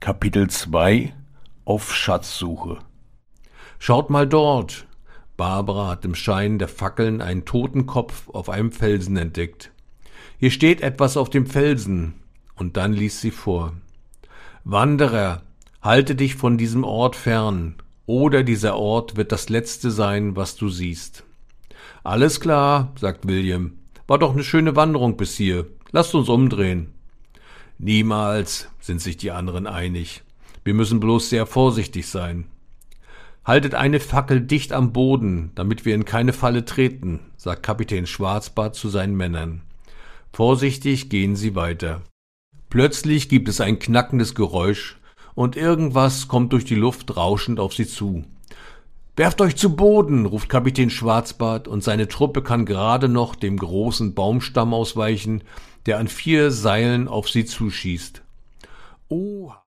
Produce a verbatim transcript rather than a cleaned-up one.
Kapitel zwei Auf Schatzsuche. Schaut mal dort! Barbara hat im Schein der Fackeln einen Totenkopf auf einem Felsen entdeckt. Hier steht etwas auf dem Felsen, und dann liest sie vor. Wanderer, halte dich von diesem Ort fern, oder dieser Ort wird das Letzte sein, was du siehst. Alles klar, sagt William. War doch eine schöne Wanderung bis hier. Lasst uns umdrehen. Niemals, sind sich die anderen einig. Wir müssen bloß sehr vorsichtig sein. Haltet eine Fackel dicht am Boden, damit wir in keine Falle treten, sagt Kapitän Schwarzbart zu seinen Männern. Vorsichtig gehen sie weiter. Plötzlich gibt es ein knackendes Geräusch und irgendwas kommt durch die Luft rauschend auf sie zu. »Werft euch zu Boden«, ruft Kapitän Schwarzbart, und seine Truppe kann gerade noch dem großen Baumstamm ausweichen, der an vier Seilen auf sie zuschießt. »Oh«,